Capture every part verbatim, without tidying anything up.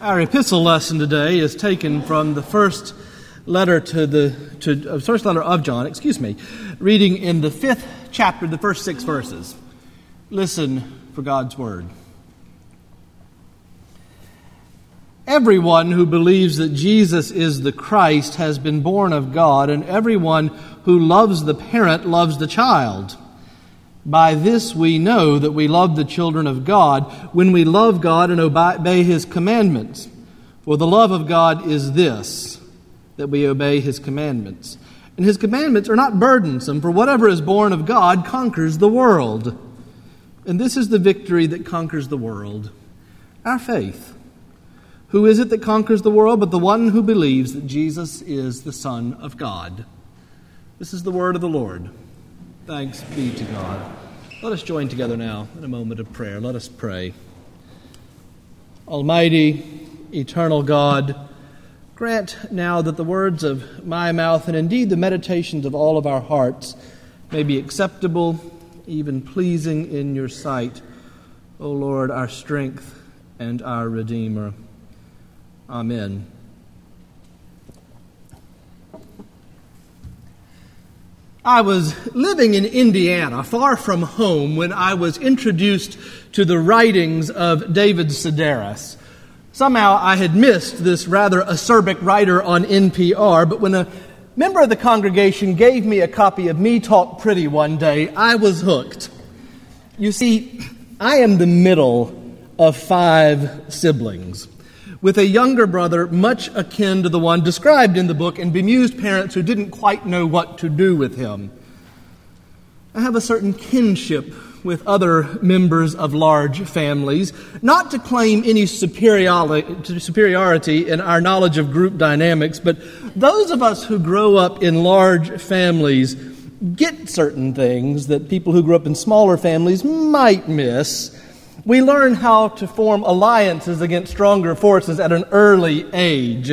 Our epistle lesson today is taken from the first letter to the to uh, first letter of John, excuse me, reading in the fifth chapter, the first six verses. Listen for God's word. Everyone who believes that Jesus is the Christ has been born of God, and everyone who loves the parent loves the child. By this we know that we love the children of God, when we love God and obey His commandments. For the love of God is this, that we obey His commandments. And His commandments are not burdensome, for whatever is born of God conquers the world. And this is the victory that conquers the world, our faith. Who is it that conquers the world but the one who believes that Jesus is the Son of God? This is the word of the Lord. Thanks be to God. Let us join together now in a moment of prayer. Let us pray. Almighty, eternal God, grant now that the words of my mouth and indeed the meditations of all of our hearts may be acceptable, even pleasing in your sight, O Lord, our strength and our Redeemer. Amen. I was living in Indiana, far from home, when I was introduced to the writings of David Sedaris. Somehow I had missed this rather acerbic writer on N P R, but when a member of the congregation gave me a copy of Me Talk Pretty one day, I was hooked. You see, I am the middle of five siblings, with a younger brother much akin to the one described in the book and bemused parents who didn't quite know what to do with him. I have a certain kinship with other members of large families, not to claim any superiority, superiority in our knowledge of group dynamics, but those of us who grow up in large families get certain things that people who grew up in smaller families might miss. We learn how to form alliances against stronger forces at an early age.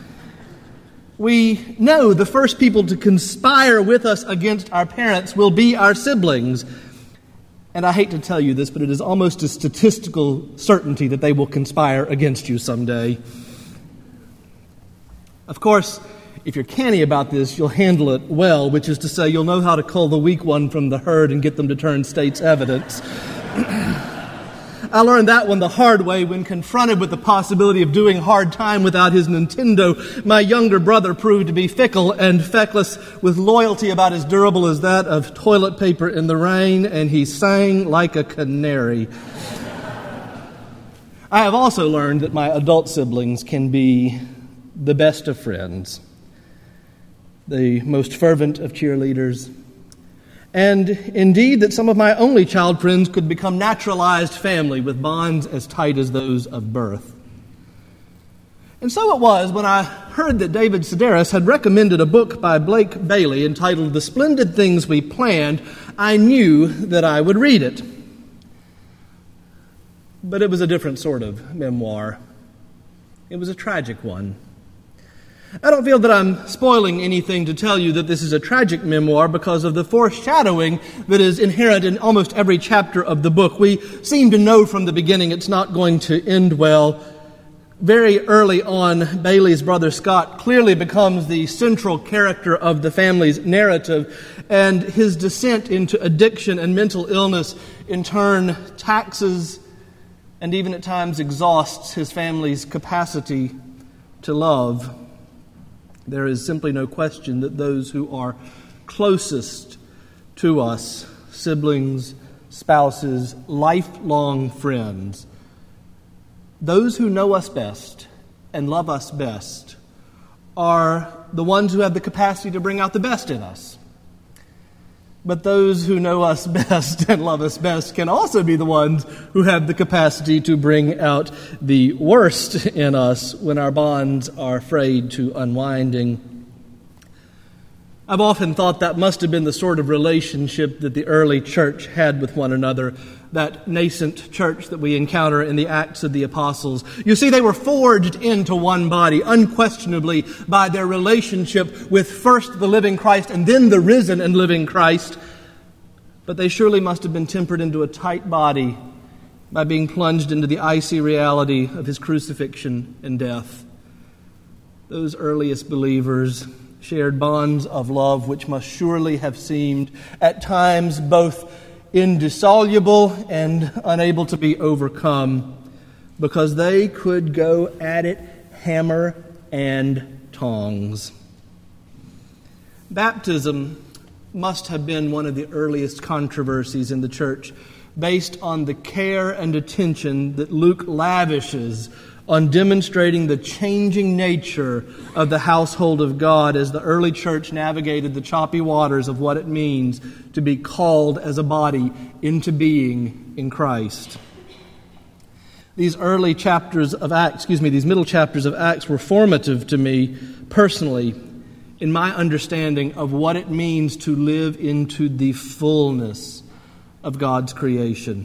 We know the first people to conspire with us against our parents will be our siblings. And I hate to tell you this, but it is almost a statistical certainty that they will conspire against you someday. Of course, if you're canny about this, you'll handle it well, which is to say you'll know how to cull the weak one from the herd and get them to turn state's evidence. I learned that one the hard way when confronted with the possibility of doing hard time without his Nintendo. My younger brother proved to be fickle and feckless, with loyalty about as durable as that of toilet paper in the rain, and he sang like a canary. I have also learned that my adult siblings can be the best of friends, the most fervent of cheerleaders, and indeed that some of my only child friends could become naturalized family with bonds as tight as those of birth. And so it was when I heard that David Sedaris had recommended a book by Blake Bailey entitled The Splendid Things We Planned, I knew that I would read it. But it was a different sort of memoir. It was a tragic one. I don't feel that I'm spoiling anything to tell you that this is a tragic memoir because of the foreshadowing that is inherent in almost every chapter of the book. We seem to know from the beginning it's not going to end well. Very early on, Bailey's brother Scott clearly becomes the central character of the family's narrative, and his descent into addiction and mental illness in turn taxes and even at times exhausts his family's capacity to love. There is simply no question that those who are closest to us, siblings, spouses, lifelong friends, those who know us best and love us best, are the ones who have the capacity to bring out the best in us. But those who know us best and love us best can also be the ones who have the capacity to bring out the worst in us when our bonds are frayed to unwinding. I've often thought that must have been the sort of relationship that the early church had with one another, that nascent church that we encounter in the Acts of the Apostles. You see, they were forged into one body, unquestionably, by their relationship with first the living Christ and then the risen and living Christ. But they surely must have been tempered into a tight body by being plunged into the icy reality of his crucifixion and death. Those earliest believers shared bonds of love which must surely have seemed at times both indissoluble and unable to be overcome, because they could go at it hammer and tongs. Baptism must have been one of the earliest controversies in the church, based on the care and attention that Luke lavishes on demonstrating the changing nature of the household of God as the early church navigated the choppy waters of what it means to be called as a body into being in Christ. These early chapters of Acts, excuse me, these middle chapters of Acts were formative to me personally in my understanding of what it means to live into the fullness of God's creation.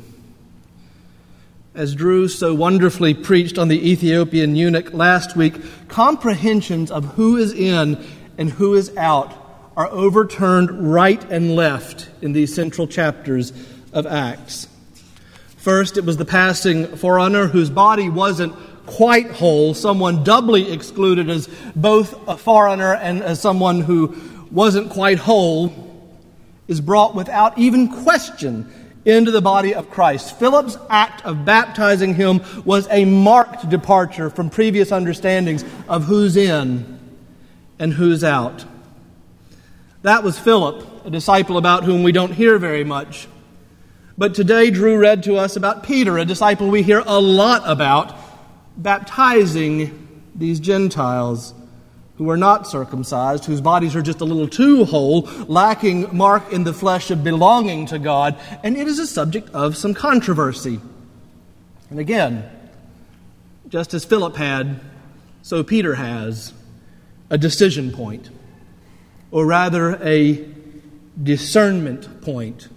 As Drew so wonderfully preached on the Ethiopian eunuch last week, comprehensions of who is in and who is out are overturned right and left in these central chapters of Acts. First, it was the passing forerunner whose body wasn't quite whole, someone doubly excluded as both a forerunner and as someone who wasn't quite whole, is brought without even question into the body of Christ. Philip's act of baptizing him was a marked departure from previous understandings of who's in and who's out. That was Philip, a disciple about whom we don't hear very much. But today Drew read to us about Peter, a disciple we hear a lot about, baptizing these Gentiles who are not circumcised, whose bodies are just a little too whole, lacking mark in the flesh of belonging to God, and it is a subject of some controversy. And again, just as Philip had, so Peter has a decision point, or rather a discernment point.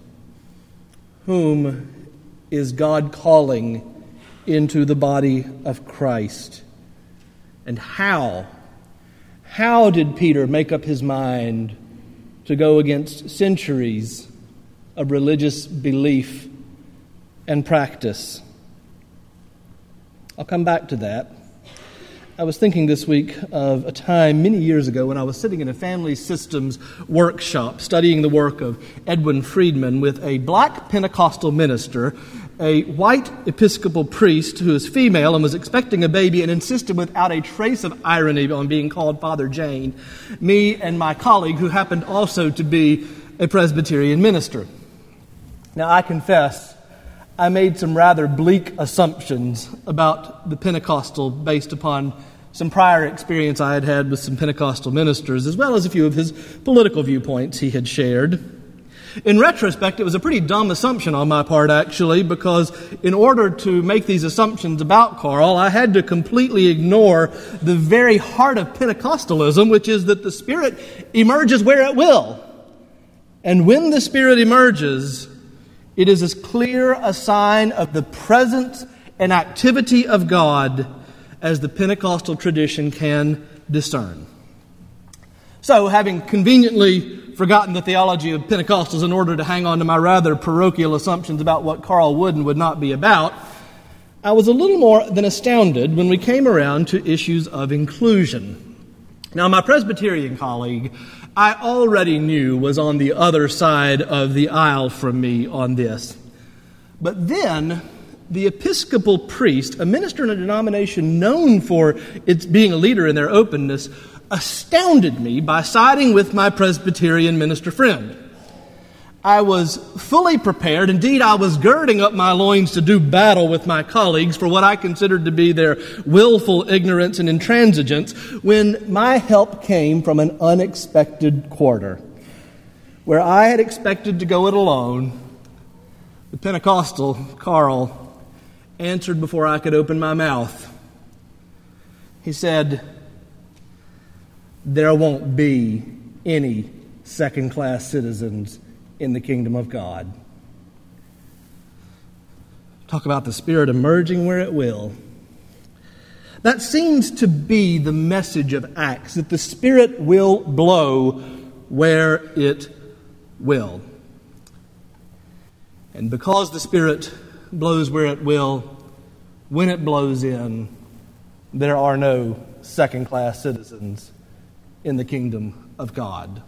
Whom is God calling into the body of Christ? And how? How did Peter make up his mind to go against centuries of religious belief and practice? I'll come back to that. I was thinking this week of a time many years ago when I was sitting in a family systems workshop studying the work of Edwin Friedman with a black Pentecostal minister, a white Episcopal priest who is female and was expecting a baby and insisted without a trace of irony on being called Father Jane, me and my colleague who happened also to be a Presbyterian minister. Now I confess, I made some rather bleak assumptions about the Pentecostal based upon some prior experience I had had with some Pentecostal ministers, as well as a few of his political viewpoints he had shared. In retrospect, it was a pretty dumb assumption on my part, actually, because in order to make these assumptions about Carl, I had to completely ignore the very heart of Pentecostalism, which is that the Spirit emerges where it will. And when the Spirit emerges, it is as clear a sign of the presence and activity of God as the Pentecostal tradition can discern. So, having conveniently forgotten the theology of Pentecostals in order to hang on to my rather parochial assumptions about what Carl would and would not be about, I was a little more than astounded when we came around to issues of inclusion. Now, my Presbyterian colleague, I already knew was on the other side of the aisle from me on this. But then, the Episcopal priest, a minister in a denomination known for its being a leader in their openness, astounded me by siding with my Presbyterian minister friend. I was fully prepared, indeed I was girding up my loins to do battle with my colleagues for what I considered to be their willful ignorance and intransigence, when my help came from an unexpected quarter. Where I had expected to go it alone, the Pentecostal, Carl, answered before I could open my mouth. He said, "There won't be any second-class citizens in the kingdom of God." Talk about the Spirit emerging where it will. That seems to be the message of Acts, that the Spirit will blow where it will. And because the Spirit blows where it will, when it blows in, there are no second-class citizens in the kingdom of God.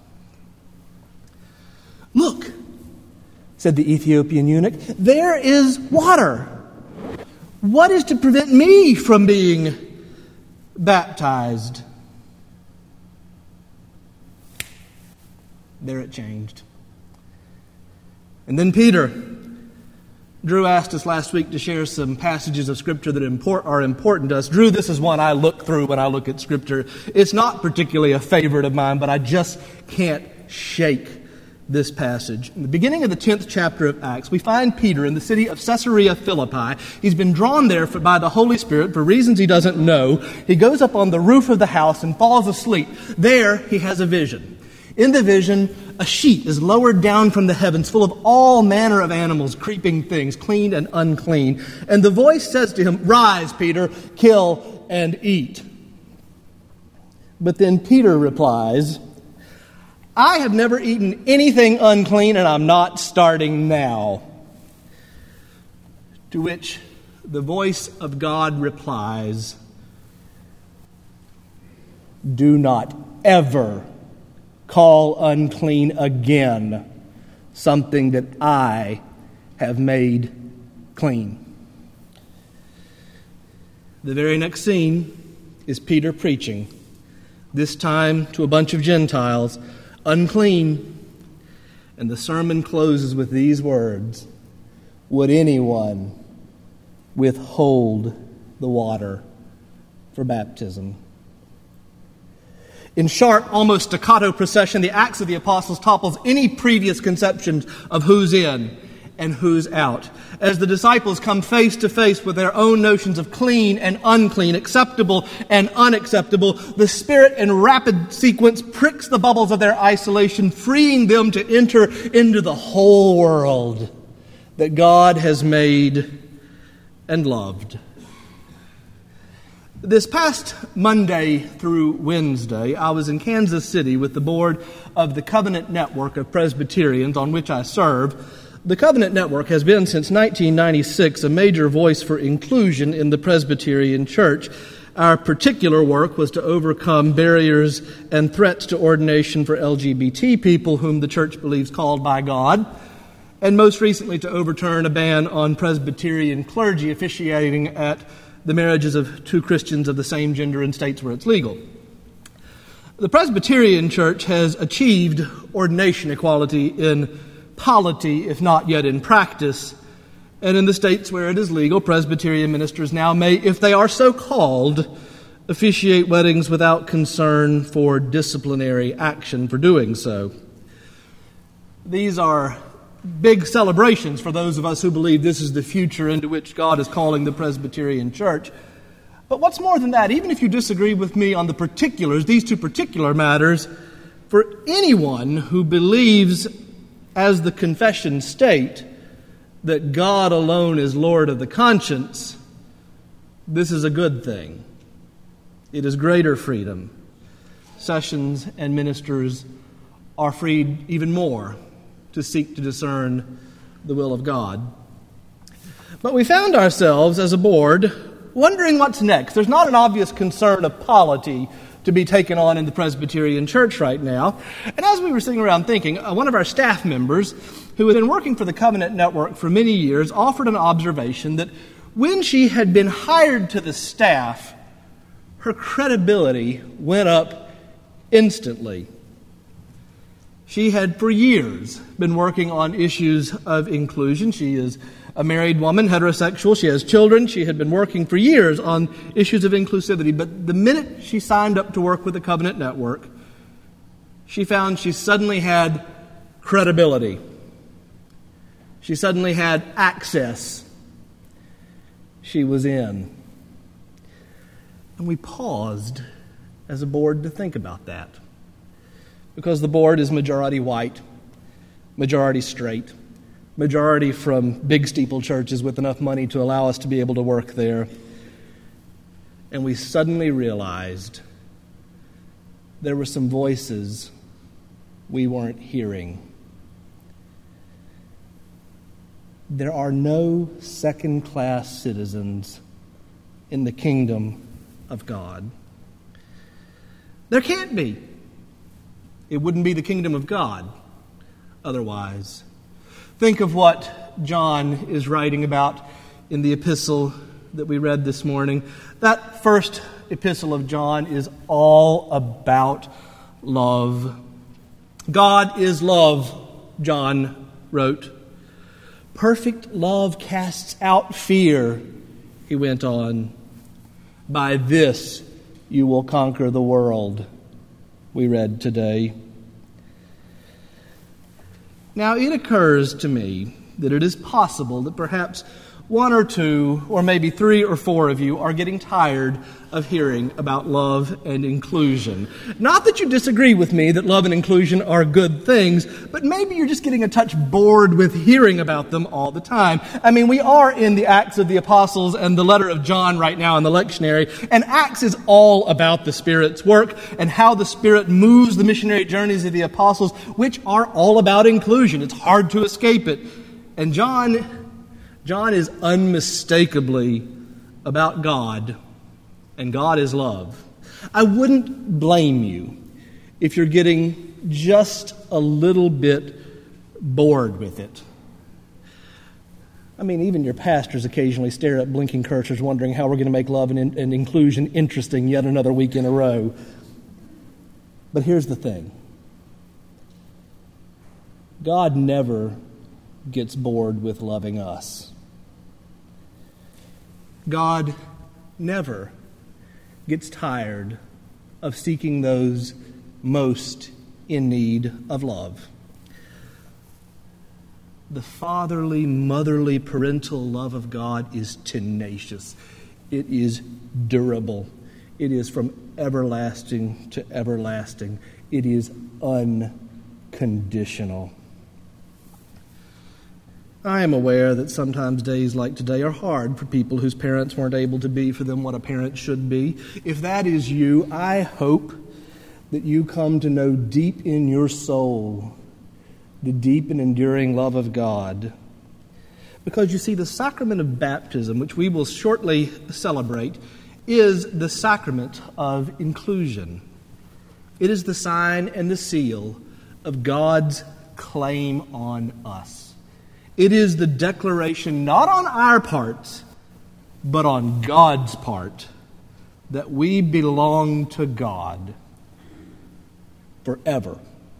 Look, said the Ethiopian eunuch, there is water. What is to prevent me from being baptized? There it changed. And then Peter. Drew asked us last week to share some passages of Scripture that import, are important to us. Drew, this is one I look through when I look at Scripture. It's not particularly a favorite of mine, but I just can't shake this passage. In the beginning of the tenth chapter of Acts, we find Peter in the city of Caesarea Philippi. He's been drawn there for, by the Holy Spirit for reasons he doesn't know. He goes up on the roof of the house and falls asleep. There, he has a vision. In the vision, a sheet is lowered down from the heavens, full of all manner of animals, creeping things, clean and unclean. And the voice says to him, "Rise, Peter, kill and eat." But then Peter replies, "I have never eaten anything unclean, and I'm not starting now." To which the voice of God replies, "Do not ever call unclean again something that I have made clean." The very next scene is Peter preaching, this time to a bunch of Gentiles, unclean. And the sermon closes with these words, "Would anyone withhold the water for baptism?" In sharp, almost staccato procession, the Acts of the Apostles topples any previous conceptions of who's in and who's out. As the disciples come face to face with their own notions of clean and unclean, acceptable and unacceptable, the Spirit in rapid sequence pricks the bubbles of their isolation, freeing them to enter into the whole world that God has made and loved. This past Monday through Wednesday, I was in Kansas City with the board of the Covenant Network of Presbyterians on which I serve. The Covenant Network has been since nineteen ninety-six a major voice for inclusion in the Presbyterian Church. Our particular work was to overcome barriers and threats to ordination for L G B T people whom the church believes called by God, and most recently to overturn a ban on Presbyterian clergy officiating at the marriages of two Christians of the same gender in states where it's legal. The Presbyterian Church has achieved ordination equality in polity, if not yet in practice, and in the states where it is legal, Presbyterian ministers now may, if they are so called, officiate weddings without concern for disciplinary action for doing so. These are big celebrations for those of us who believe this is the future into which God is calling the Presbyterian Church. But what's more than that, even if you disagree with me on the particulars, these two particular matters, for anyone who believes, as the confession state, that God alone is Lord of the conscience, this is a good thing. It is greater freedom. Sessions and ministers are freed even more to seek to discern the will of God. But we found ourselves as a board wondering what's next. There's not an obvious concern of polity to be taken on in the Presbyterian Church right now. And as we were sitting around thinking, uh, one of our staff members, who had been working for the Covenant Network for many years, offered an observation that when she had been hired to the staff, her credibility went up instantly. She had for years been working on issues of inclusion. She is a married woman, heterosexual. She has children. She had been working for years on issues of inclusivity. But the minute she signed up to work with the Covenant Network, she found she suddenly had credibility. She suddenly had access. She was in. And we paused as a board to think about that. Because the board is majority white, majority straight, majority from big steeple churches with enough money to allow us to be able to work there. And we suddenly realized there were some voices we weren't hearing. there are no second-class citizens in the kingdom of God. There can't be. It wouldn't be the kingdom of God otherwise. Think of what John is writing about in the epistle that we read this morning. That first epistle of John is all about love. God is love, John wrote. Perfect love casts out fear, he went on. By this you will conquer the world, we read today. Now it occurs to me that it is possible that perhaps one or two, or maybe three or four of you are getting tired of hearing about love and inclusion. Not that you disagree with me that love and inclusion are good things, but maybe you're just getting a touch bored with hearing about them all the time. I mean, we are in the Acts of the Apostles and the letter of John right now in the lectionary, and Acts is all about the Spirit's work and how the Spirit moves the missionary journeys of the apostles, which are all about inclusion. It's hard to escape it. And John... John is unmistakably about God, and God is love. I wouldn't blame you if you're getting just a little bit bored with it. I mean, even your pastors occasionally stare at blinking cursors wondering how we're going to make love and, in, and inclusion interesting yet another week in a row. But here's the thing. God never gets bored with loving us. God never gets tired of seeking those most in need of love. The fatherly, motherly, parental love of God is tenacious. It is durable. It is from everlasting to everlasting. It is unconditional. I am aware that sometimes days like today are hard for people whose parents weren't able to be for them what a parent should be. If that is you, I hope that you come to know deep in your soul the deep and enduring love of God. Because you see, the sacrament of baptism, which we will shortly celebrate, is the sacrament of inclusion. It is the sign and the seal of God's claim on us. It is the declaration, not on our part, but on God's part, that we belong to God forever.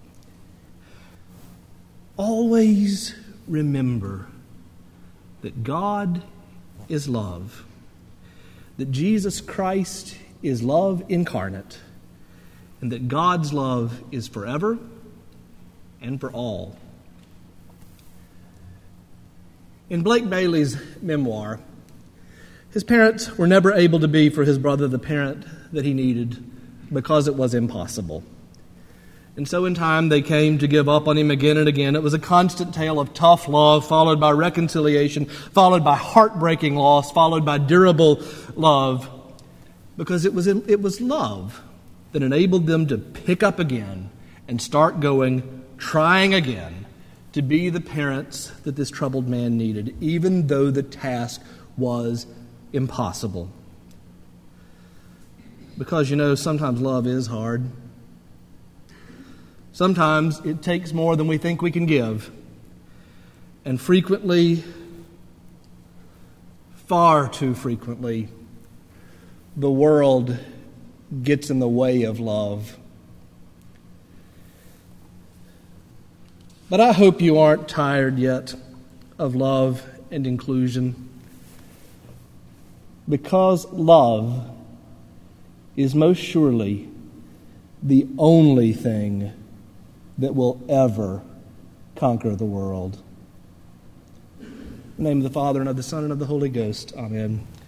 Always remember that God is love, that Jesus Christ is love incarnate, and that God's love is forever and for all. In Blake Bailey's memoir, his parents were never able to be for his brother the parent that he needed because it was impossible. And so in time they came to give up on him again and again. It was a constant tale of tough love, followed by reconciliation, followed by heartbreaking loss, followed by durable love, because it was it was love that enabled them to pick up again and start going, trying again, to be the parents that this troubled man needed, even though the task was impossible. Because, you know, sometimes love is hard. Sometimes it takes more than we think we can give. And frequently, far too frequently, the world gets in the way of love. But I hope you aren't tired yet of love and inclusion, because love is most surely the only thing that will ever conquer the world. In the name of the Father, and of the Son, and of the Holy Ghost. Amen.